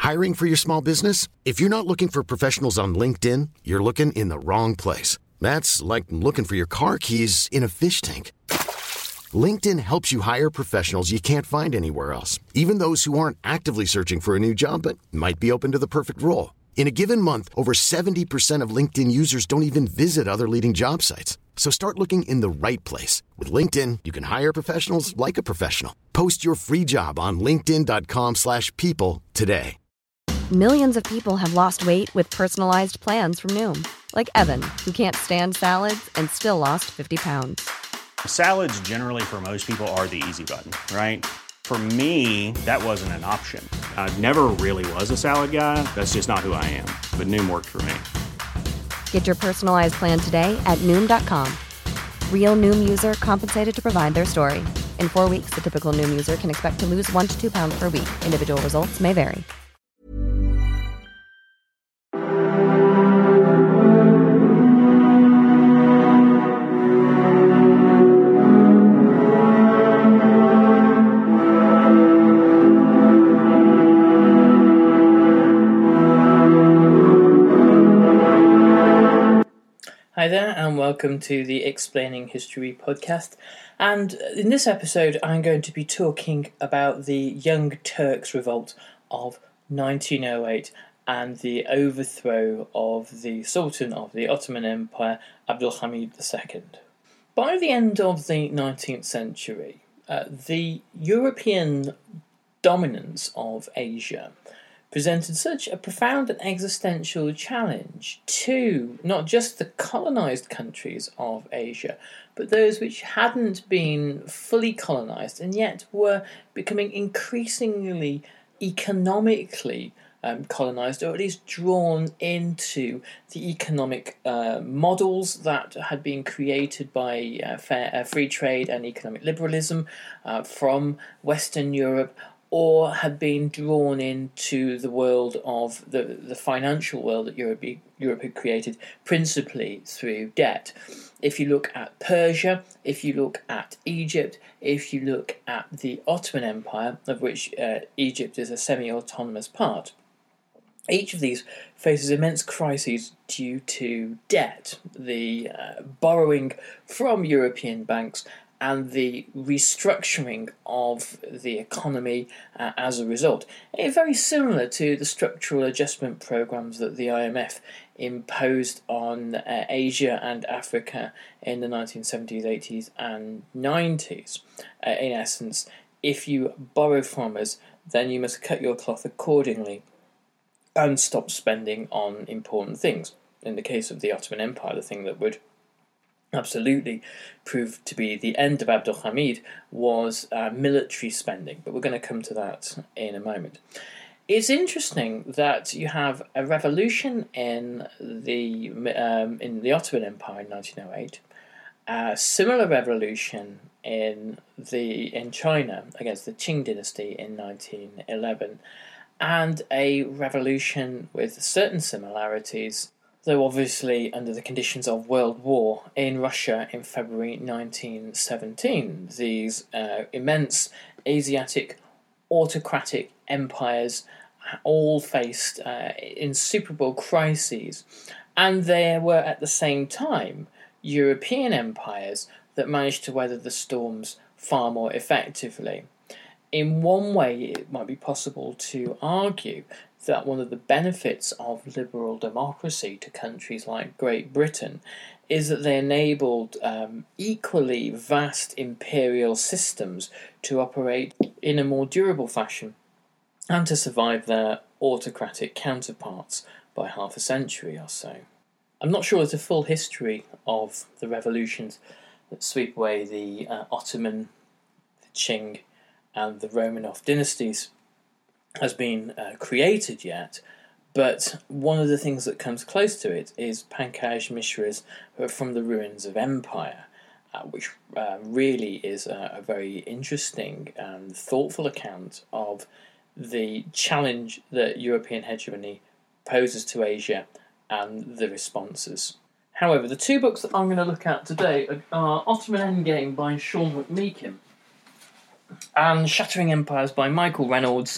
Hiring for your small business? If you're not looking for professionals on LinkedIn, you're looking in the wrong place. That's like looking for your car keys in a fish tank. LinkedIn helps you hire professionals you can't find anywhere else, even those who aren't actively searching for a new job but might be open to the perfect role. In a given month, over 70% of LinkedIn users don't even visit other leading job sites. So start looking in the right place. With LinkedIn, you can hire professionals like a professional. Post your free job on linkedin.com/people today. Millions of people have lost weight with personalized plans from Noom. Like Evan, who can't stand salads and still lost 50 pounds. Salads generally for most people are the easy button, right? For me, that wasn't an option. I never really was a salad guy. That's just not who I am. But Noom worked for me. Get your personalized plan today at Noom.com. Real Noom user compensated to provide their story. In 4 weeks, the typical Noom user can expect to lose 1 to 2 pounds per week. Individual results may vary. Hi there, and welcome to the Explaining History podcast. And in this episode, I'm going to be talking about the Young Turks Revolt of 1908 and the overthrow of the Sultan of the Ottoman Empire, Abdulhamid II. By the end of the 19th century, the European dominance of Asia presented such a profound and existential challenge to not just the colonised countries of Asia, but those which hadn't been fully colonised and yet were becoming increasingly economically colonised, or at least drawn into the economic models that had been created by free trade and economic liberalism from Western Europe, or had been drawn into the world of the financial world that Europe had created, principally through debt. If you look at Persia, if you look at Egypt, if you look at the Ottoman Empire, of which Egypt is a semi-autonomous part, each of these faces immense crises due to debt, the borrowing from European banks, and the restructuring of the economy as a result. It's very similar to the structural adjustment programs that the IMF imposed on Asia and Africa in the 1970s, 80s and 90s. In essence, if you borrow from us, then you must cut your cloth accordingly and stop spending on important things. In the case of the Ottoman Empire, the thing that would absolutely proved to be the end of Abdulhamid was military spending, but we're going to come to that in a moment. It's interesting that you have a revolution in the Ottoman Empire in 1908, a similar revolution in China against the Qing dynasty in 1911, and a revolution with certain similarities, though obviously under the conditions of World War, in Russia in February 1917. These immense Asiatic autocratic empires all faced insuperable crises, and there were at the same time European empires that managed to weather the storms far more effectively. In one way, it might be possible to argue that one of the benefits of liberal democracy to countries like Great Britain is that they enabled equally vast imperial systems to operate in a more durable fashion and to survive their autocratic counterparts by half a century or so. I'm not sure there's a full history of the revolutions that sweep away the Ottoman, the Qing and the Romanov dynasties has been created yet, but one of the things that comes close to it is Pankaj Mishra's From the Ruins of Empire, which really is a very interesting and thoughtful account of the challenge that European hegemony poses to Asia and the responses. However, the two books that I'm going to look at today are Ottoman Endgame by Sean McMeekin and Shattering Empires by Michael Reynolds,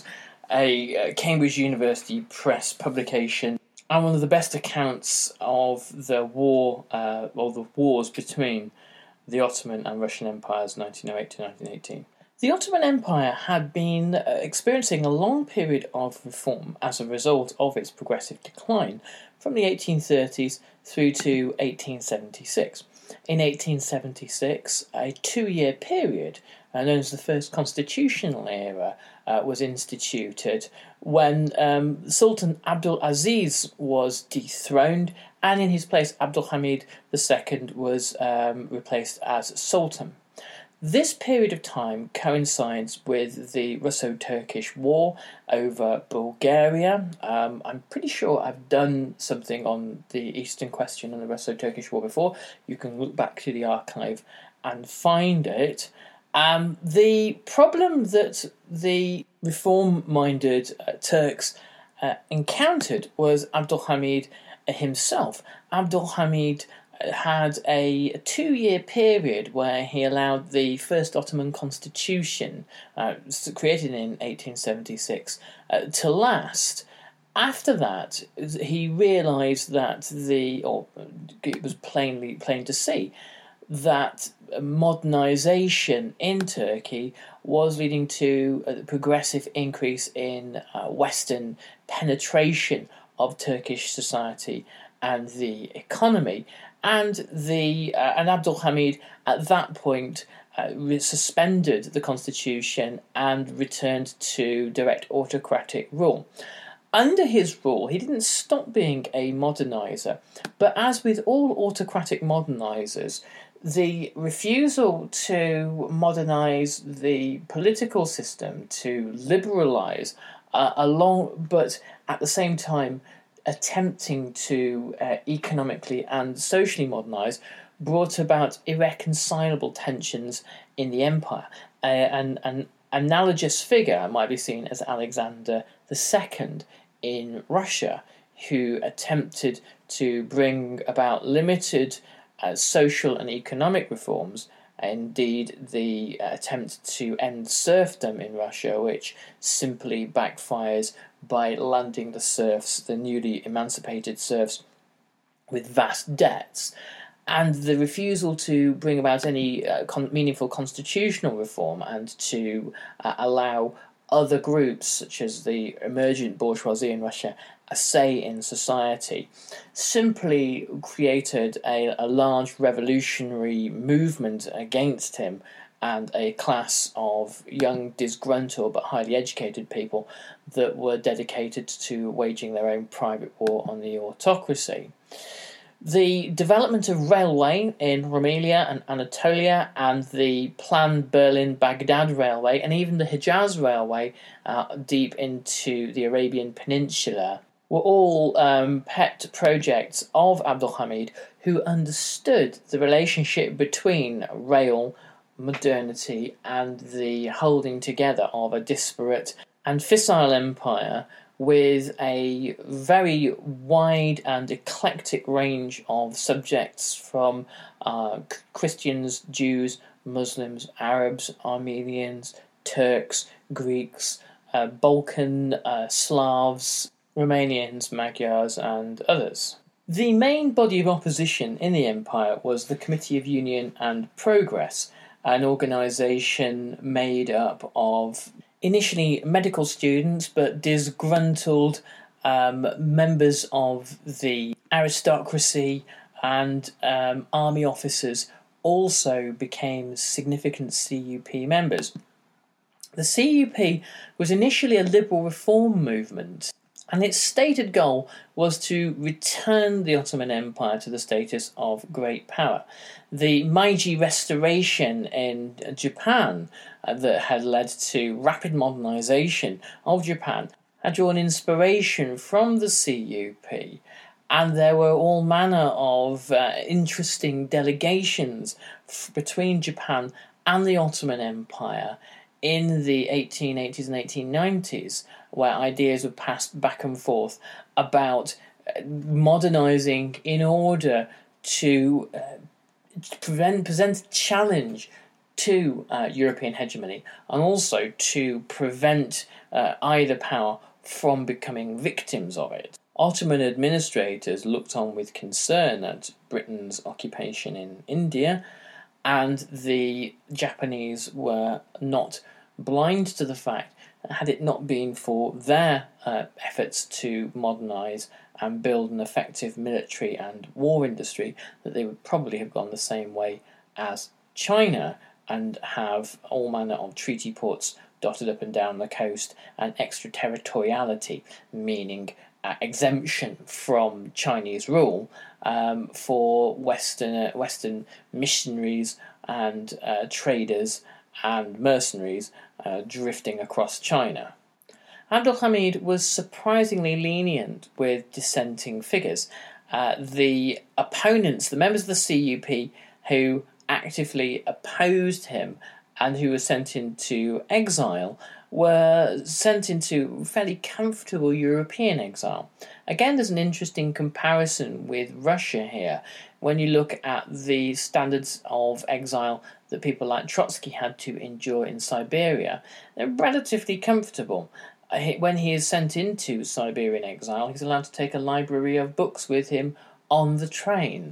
a Cambridge University Press publication, and one of the best accounts of the war, or the wars between the Ottoman and Russian empires, 1908 to 1918. The Ottoman Empire had been experiencing a long period of reform as a result of its progressive decline from the 1830s through to 1876. In 1876, a 2-year period, known as the First Constitutional Era, was instituted when Sultan Abdul Aziz was dethroned, and in his place Abdul Hamid II was replaced as Sultan. This period of time coincides with the Russo-Turkish War over Bulgaria. I'm pretty sure I've done something on the Eastern Question and the Russo-Turkish War before. You can look back to the archive and find it. The problem that the reform-minded Turks encountered was Abdul Hamid himself. Abdul Hamid had a 2-year period where he allowed the first Ottoman constitution, created in 1876, to last. After that, he realised that it was plain to see that modernisation in Turkey was leading to a progressive increase in Western penetration of Turkish society and the economy. And Abdul Hamid at that point suspended the constitution and returned to direct autocratic rule. Under his rule, he didn't stop being a moderniser, but as with all autocratic modernisers, the refusal to modernise the political system, to liberalise, but at the same time attempting to economically and socially modernise, brought about irreconcilable tensions in the empire. An analogous figure might be seen as Alexander II in Russia, who attempted to bring about limited social and economic reforms. Indeed, the attempt to end serfdom in Russia, which simply backfires by landing the serfs, the newly emancipated serfs, with vast debts, and the refusal to bring about any meaningful constitutional reform and to allow other groups, such as the emergent bourgeoisie in Russia, a say in society, simply created a large revolutionary movement against him and a class of young, disgruntled but highly educated people that were dedicated to waging their own private war on the autocracy. The development of railway in Rumelia and Anatolia and the planned Berlin-Baghdad railway and even the Hejaz railway deep into the Arabian Peninsula were all pet projects of Abdul Hamid, who understood the relationship between rail, modernity and the holding together of a disparate and fissile empire with a very wide and eclectic range of subjects from Christians, Jews, Muslims, Arabs, Armenians, Turks, Greeks, Balkan Slavs, Romanians, Magyars and others. The main body of opposition in the empire was the Committee of Union and Progress, an organisation made up of initially medical students, but disgruntled members of the aristocracy and army officers also became significant CUP members. The CUP was initially a liberal reform movement, and its stated goal was to return the Ottoman Empire to the status of great power. The Meiji Restoration in Japan that had led to rapid modernisation of Japan had drawn inspiration from the CUP, and there were all manner of interesting delegations between Japan and the Ottoman Empire in the 1880s and 1890s, where ideas were passed back and forth about modernising in order to present a challenge to European hegemony, and also to prevent either power from becoming victims of it. Ottoman administrators looked on with concern at Britain's occupation in India, and the Japanese were not blind to the fact that had it not been for their efforts to modernise and build an effective military and war industry, that they would probably have gone the same way as China and have all manner of treaty ports dotted up and down the coast and extraterritoriality, meaning exemption from Chinese rule for Western missionaries and traders and mercenaries drifting across China. Abdul Hamid was surprisingly lenient with dissenting figures. The opponents, the members of the CUP who actively opposed him and who were sent into exile, were sent into fairly comfortable European exile. Again, there's an interesting comparison with Russia here. When you look at the standards of exile that people like Trotsky had to endure in Siberia, they're relatively comfortable. When he is sent into Siberian exile, he's allowed to take a library of books with him on the train.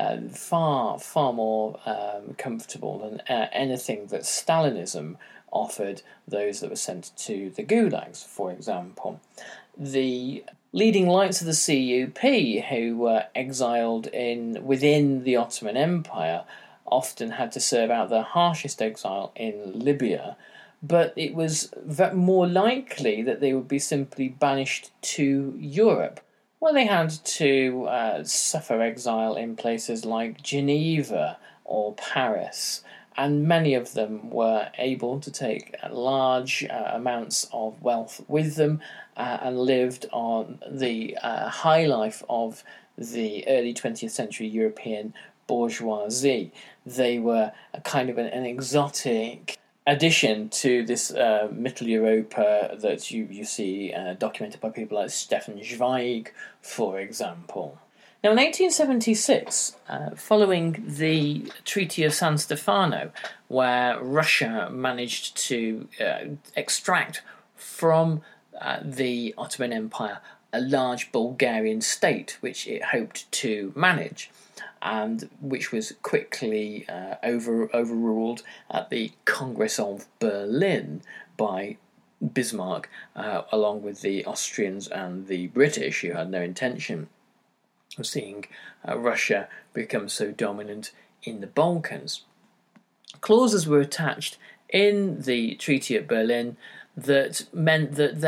Far more comfortable than anything that Stalinism offered those that were sent to the gulags, for example. The leading lights of the CUP, who were exiled within the Ottoman Empire, often had to serve out their harshest exile in Libya, but it was more likely that they would be simply banished to Europe, where they had to suffer exile in places like Geneva or Paris, and many of them were able to take large amounts of wealth with them and lived on the high life of the early 20th century European bourgeoisie. They were a kind of an exotic addition to this Middle Europa that you see documented by people like Stefan Zweig, for example. Now, in 1876, following the Treaty of San Stefano, where Russia managed to extract from the Ottoman Empire a large Bulgarian state, which it hoped to manage, and which was quickly overruled at the Congress of Berlin by Bismarck, along with the Austrians and the British, who had no intention of seeing Russia become so dominant in the Balkans. Clauses were attached in the Treaty of Berlin that meant that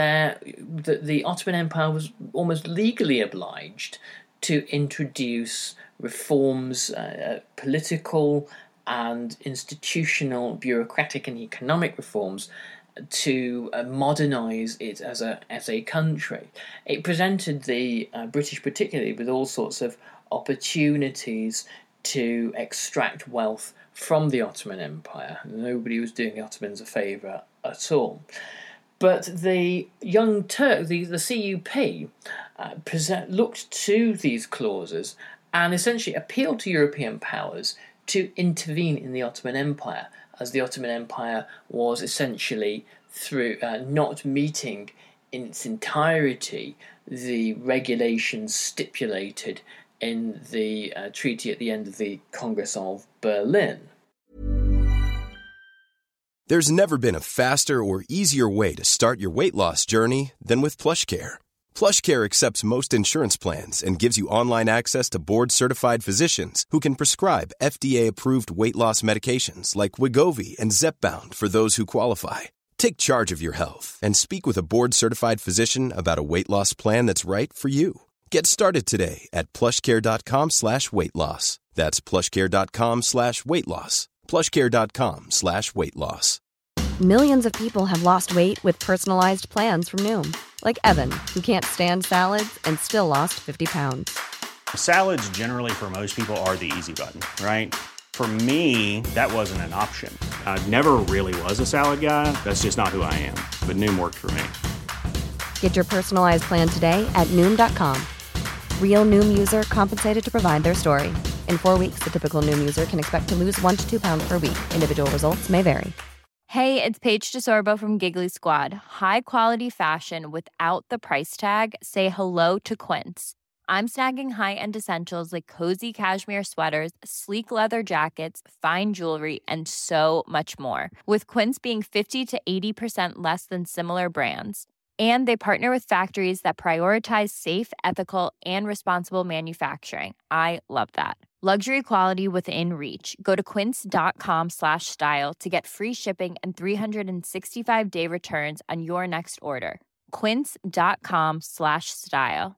the Ottoman Empire was almost legally obliged to introduce reforms, political and institutional, bureaucratic and economic reforms, to modernise it as a country. It presented the British particularly with all sorts of opportunities to extract wealth from the Ottoman Empire. Nobody was doing the Ottomans a favour at all. But the Young Turk, the CUP, looked to these clauses and essentially appealed to European powers to intervene in the Ottoman Empire, as the Ottoman Empire was essentially through not meeting in its entirety the regulations stipulated in the treaty at the end of the Congress of Berlin. There's never been a faster or easier way to start your weight loss journey than with PlushCare. PlushCare accepts most insurance plans and gives you online access to board-certified physicians who can prescribe FDA-approved weight loss medications like Wegovy and Zepbound for those who qualify. Take charge of your health and speak with a board-certified physician about a weight loss plan that's right for you. Get started today at plushcare.com/weight loss. That's plushcare.com/weight loss. plushcare.com/weight loss. Millions of people have lost weight with personalized plans from Noom. Like Evan, who can't stand salads and still lost 50 pounds. Salads generally for most people are the easy button, right? For me, that wasn't an option. I never really was a salad guy. That's just not who I am. But Noom worked for me. Get your personalized plan today at Noom.com. Real Noom user compensated to provide their story. In 4 weeks, the typical Noom user can expect to lose 1 to 2 pounds per week. Individual results may vary. Hey, it's Paige DeSorbo from Giggly Squad. High quality fashion without the price tag. Say hello to Quince. I'm snagging high-end essentials like cozy cashmere sweaters, sleek leather jackets, fine jewelry, and so much more. With Quince being 50 to 80% less than similar brands. And they partner with factories that prioritize safe, ethical, and responsible manufacturing. I love that. Luxury quality within reach. Go to quince.com/style to get free shipping and 365-day returns on your next order. Quince.com/style.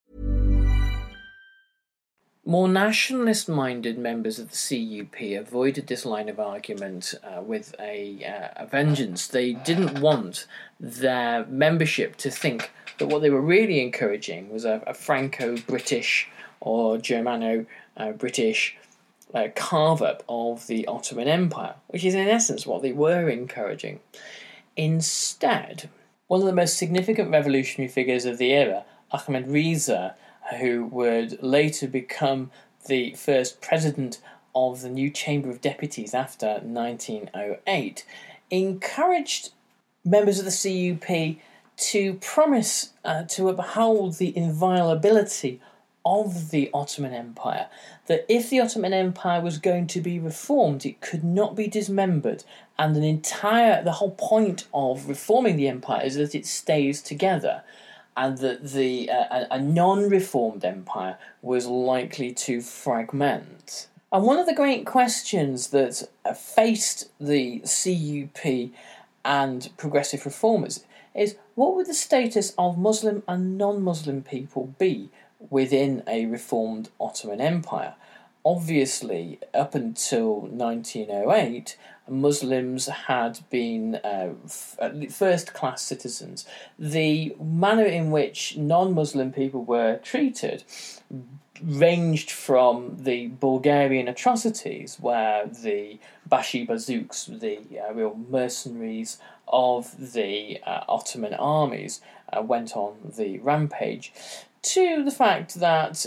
More nationalist-minded members of the CUP avoided this line of argument with a vengeance. They didn't want their membership to think that what they were really encouraging was a Franco-British or Germano-British carve-up of the Ottoman Empire, which is in essence what they were encouraging. Instead, one of the most significant revolutionary figures of the era, Ahmed Reza, who would later become the first president of the new Chamber of Deputies after 1908, encouraged members of the CUP to promise to uphold the inviolability of the Ottoman Empire, that if the Ottoman Empire was going to be reformed, it could not be dismembered, and the whole point of reforming the empire is that it stays together, and that a non-reformed empire was likely to fragment. And one of the great questions that faced the CUP and progressive reformers is, what would the status of Muslim and non-Muslim people be within a reformed Ottoman Empire? Obviously, up until 1908, Muslims had been first-class citizens. The manner in which non-Muslim people were treated ranged from the Bulgarian atrocities, where the Bashi Bazouks, the real mercenaries of the Ottoman armies, went on the rampage, to the fact that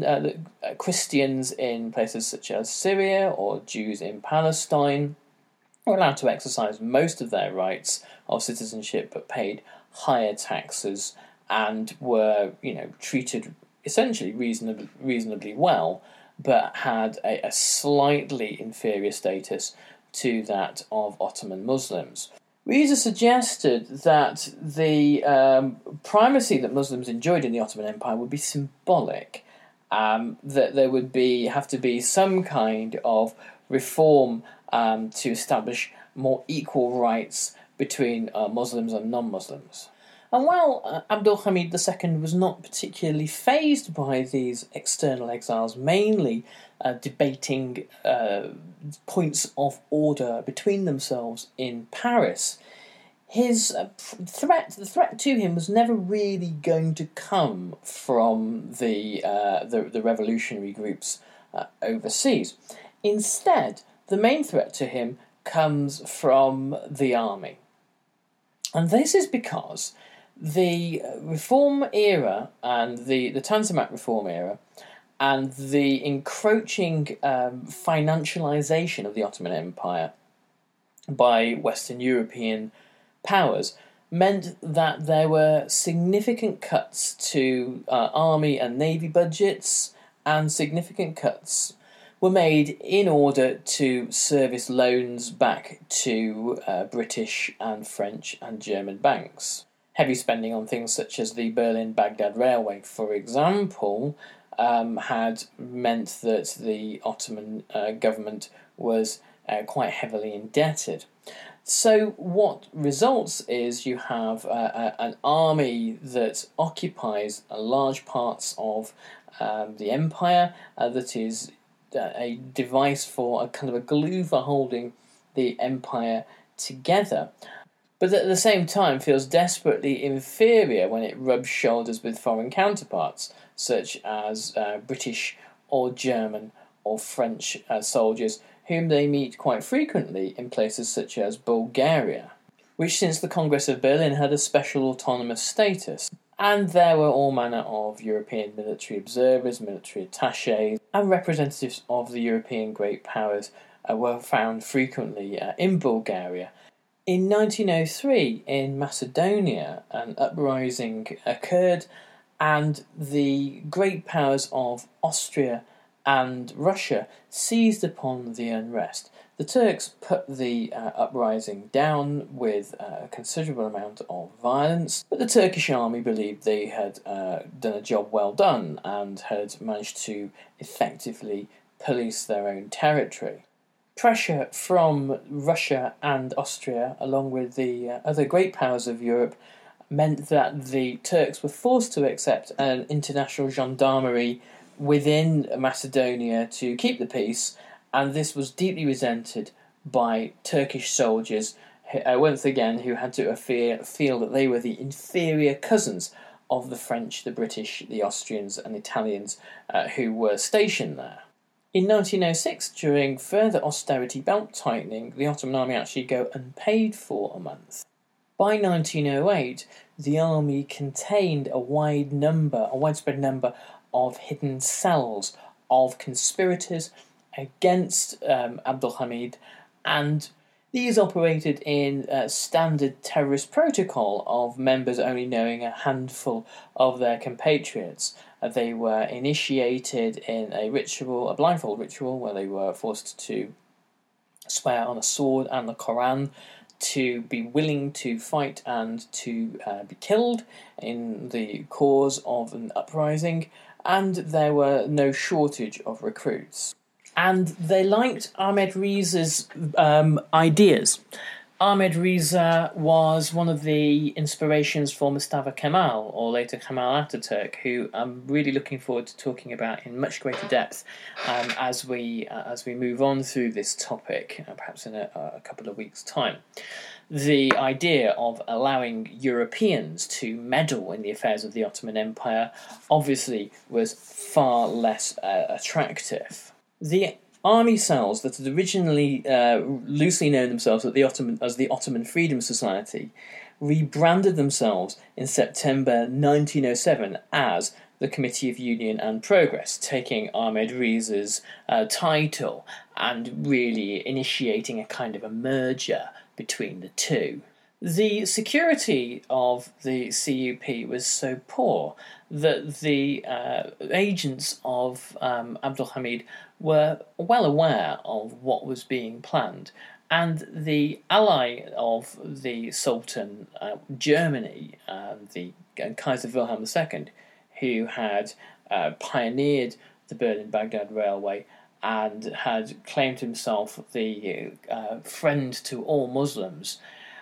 Christians in places such as Syria or Jews in Palestine were allowed to exercise most of their rights of citizenship, but paid higher taxes and were, treated essentially reasonably well, but had a slightly inferior status to that of Ottoman Muslims. Reza suggested that the primacy that Muslims enjoyed in the Ottoman Empire would be symbolic, that there would have to be some kind of reform to establish more equal rights between Muslims and non-Muslims. And while Abdul Hamid II was not particularly fazed by these external exiles, mainly debating points of order between themselves in Paris, his the threat to him was never really going to come from the revolutionary groups overseas. Instead, the main threat to him comes from the army. And this is because the reform era and the Tanzimat reform era and the encroaching financialisation of the Ottoman Empire by Western European powers meant that there were significant cuts to army and navy budgets, and significant cuts were made in order to service loans back to British and French and German banks. Heavy spending on things such as the Berlin-Baghdad Railway, for example, had meant that the Ottoman government was quite heavily indebted. So what results is you have an army that occupies large parts of the empire, that is a device for a kind of a glue for holding the empire together, but at the same time feels desperately inferior when it rubs shoulders with foreign counterparts, such as British or German or French soldiers, whom they meet quite frequently in places such as Bulgaria, which since the Congress of Berlin had a special autonomous status. And there were all manner of European military observers, military attaches, and representatives of the European great powers were found frequently in Bulgaria. In 1903, in Macedonia, an uprising occurred, and the great powers of Austria and Russia seized upon the unrest. The Turks put the uprising down with a considerable amount of violence, but the Turkish army believed they had done a job well done and had managed to effectively police their own territory. Pressure from Russia and Austria, along with the other great powers of Europe, meant that the Turks were forced to accept an international gendarmerie within Macedonia to keep the peace, and this was deeply resented by Turkish soldiers, once again, who had to feel that they were the inferior cousins of the French, the British, the Austrians and Italians who were stationed there. In 1906, during further austerity belt-tightening, the Ottoman army actually go unpaid for a month. By 1908, the army contained a widespread number of hidden cells of conspirators against Abdul Hamid, and these operated in standard terrorist protocol of members only knowing a handful of their compatriots. They were initiated in a blindfold ritual, where they were forced to swear on a sword and the Quran to be willing to fight and to be killed in the cause of an uprising, and there were no shortage of recruits. And they liked Ahmed Reza's ideas. Ahmed Reza was one of the inspirations for Mustafa Kemal, or later Kemal Ataturk, who I'm really looking forward to talking about in much greater depth as we move on through this topic, perhaps in a couple of weeks' time. The idea of allowing Europeans to meddle in the affairs of the Ottoman Empire obviously was far less attractive. The army cells that had originally loosely known themselves as the Ottoman Freedom Society rebranded themselves in September 1907 as the Committee of Union and Progress, taking Ahmed Reza's title and really initiating a kind of a merger between the two. The security of the CUP was so poor that the agents of Abdul Hamid were well aware of what was being planned, and the ally of the Sultan, Germany, the Kaiser Wilhelm II, who had pioneered the Berlin-Baghdad Railway and had claimed himself the friend to all Muslims,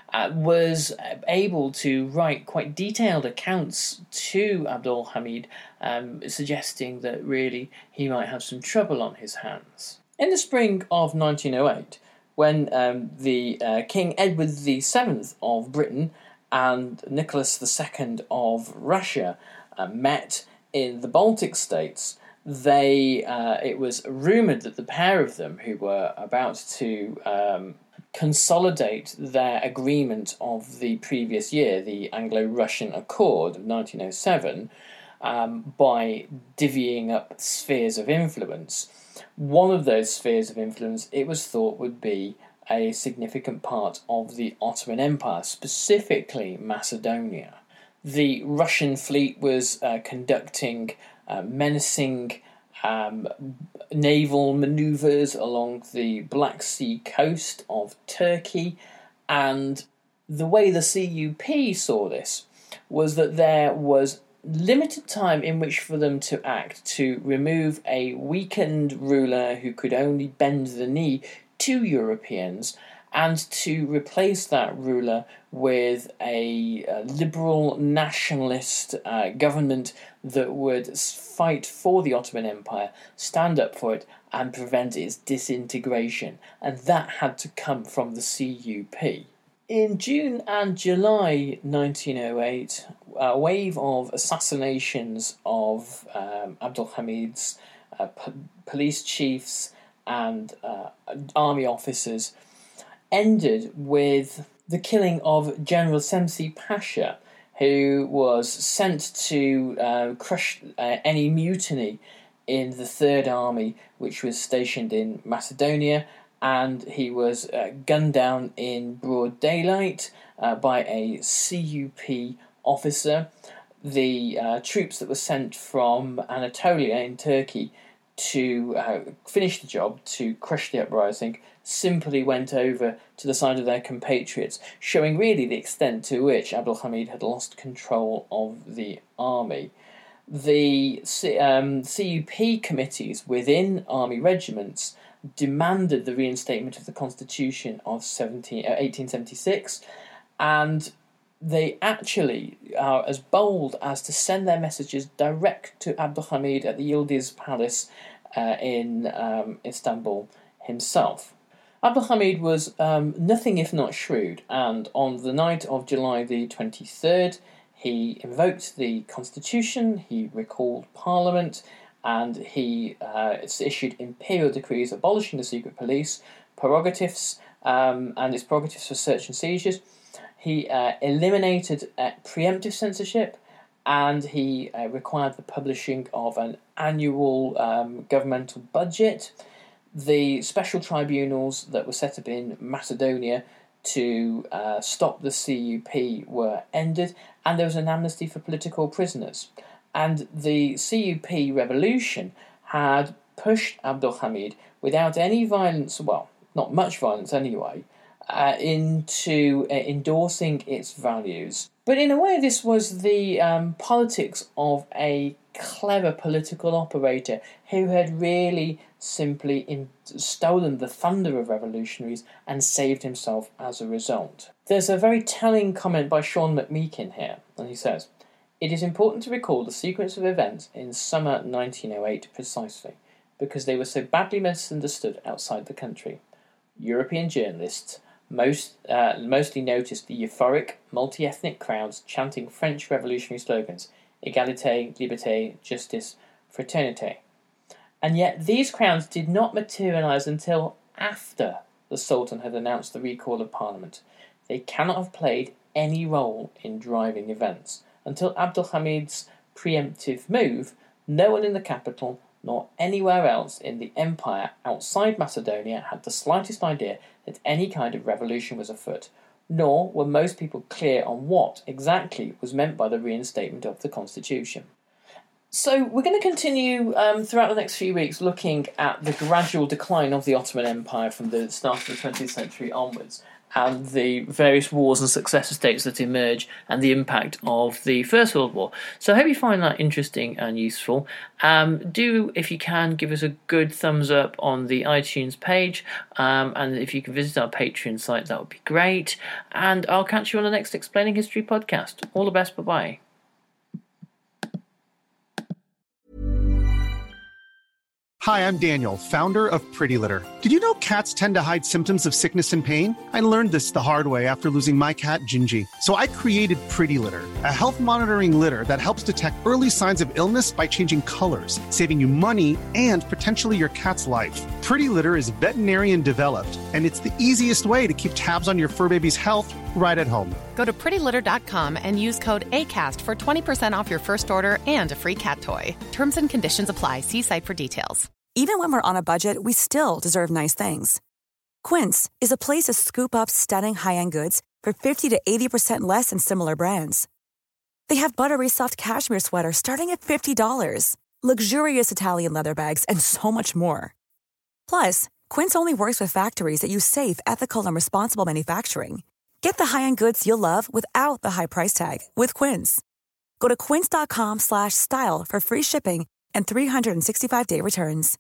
was able to write quite detailed accounts to Abdul Hamid, suggesting that really he might have some trouble on his hands. In the spring of 1908, when the King Edward VII of Britain and Nicholas II of Russia met in the Baltic states, it was rumoured that the pair of them, who were about to consolidate their agreement of the previous year, the Anglo-Russian Accord of 1907, by divvying up spheres of influence. One of those spheres of influence, it was thought, would be a significant part of the Ottoman Empire, specifically Macedonia. The Russian fleet was conducting menacing naval manoeuvres along the Black Sea coast of Turkey, and the way the CUP saw this was that there was limited time in which for them to act to remove a weakened ruler who could only bend the knee to Europeans, and to replace that ruler with a liberal nationalist government that would fight for the Ottoman Empire, stand up for it, and prevent its disintegration. And that had to come from the CUP. In June and July 1908, a wave of assassinations of Abdul Hamid's police chiefs and army officers ended with the killing of General Semsi Pasha, who was sent to crush any mutiny in the Third Army, which was stationed in Macedonia, and he was gunned down in broad daylight by a CUP officer. The troops that were sent from Anatolia in Turkey to finish the job, to crush the uprising, simply went over to the side of their compatriots, showing really the extent to which Abdulhamid had lost control of the army. The CUP committees within army regiments demanded the reinstatement of the Constitution of 1876, and they actually are as bold as to send their messages direct to Abdulhamid at the Yildiz Palace in Istanbul himself. Abdulhamid was nothing if not shrewd, and on the night of July the 23rd, he invoked the Constitution, he recalled Parliament, and he issued imperial decrees abolishing the secret police, prerogatives, and its prerogatives for search and seizures. He eliminated preemptive censorship, and he required the publishing of an annual governmental budget. The special tribunals that were set up in Macedonia to stop the CUP were ended, and there was an amnesty for political prisoners. And the CUP revolution had pushed Abdulhamid, without any violence, well, not much violence anyway, into endorsing its values. But in a way, this was the politics of a clever political operator who had really simply stolen the thunder of revolutionaries and saved himself as a result. There's a very telling comment by Sean McMeekin here, and he says, "It is important to recall the sequence of events in summer 1908 precisely, because they were so badly misunderstood outside the country. European journalists mostly noticed the euphoric, multi-ethnic crowds chanting French revolutionary slogans, égalité, liberté, justice, fraternité. And yet these crowds did not materialise until after the Sultan had announced the recall of Parliament. They cannot have played any role in driving events. Until Abdulhamid's preemptive move, no one in the capital nor anywhere else in the empire outside Macedonia had the slightest idea that any kind of revolution was afoot, nor were most people clear on what exactly was meant by the reinstatement of the Constitution." So we're going to continue throughout the next few weeks looking at the gradual decline of the Ottoman Empire from the start of the 20th century onwards, and the various wars and successor states that emerge, and the impact of the First World War. So I hope you find that interesting and useful. Do, if you can, give us a good thumbs up on the iTunes page, and if you can visit our Patreon site, that would be great. And I'll catch you on the next Explaining History podcast. All the best, bye-bye. Hi, I'm Daniel, founder of Pretty Litter. Did you know cats tend to hide symptoms of sickness and pain? I learned this the hard way after losing my cat, Gingy. So I created Pretty Litter, a health monitoring litter that helps detect early signs of illness by changing colors, saving you money and potentially your cat's life. Pretty Litter is veterinarian developed, and it's the easiest way to keep tabs on your fur baby's health right at home. Go to prettylitter.com and use code ACAST for 20% off your first order and a free cat toy. Terms and conditions apply. See site for details. Even when we're on a budget, we still deserve nice things. Quince is a place to scoop up stunning high-end goods for 50 to 80% less than similar brands. They have buttery soft cashmere sweaters starting at $50, luxurious Italian leather bags, and so much more. Plus, Quince only works with factories that use safe, ethical, and responsible manufacturing. Get the high-end goods you'll love without the high price tag with Quince. Go to quince.com/style for free shipping and 365-day returns.